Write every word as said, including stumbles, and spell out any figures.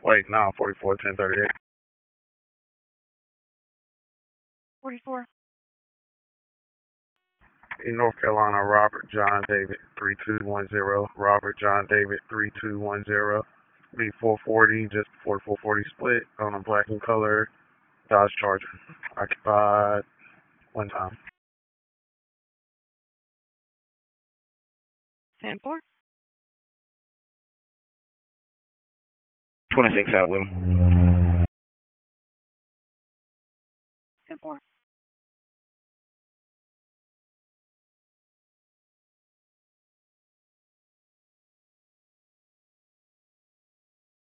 Wait, no, forty-four, ten thirty-eight. forty-four. In North Carolina, Robert John David, three two one zero. Robert John David, three two one zero. B four forty, just before four forty split, on a black and color Dodge Charger. Occupied one time. ten four. twenty-six out with him. ten four.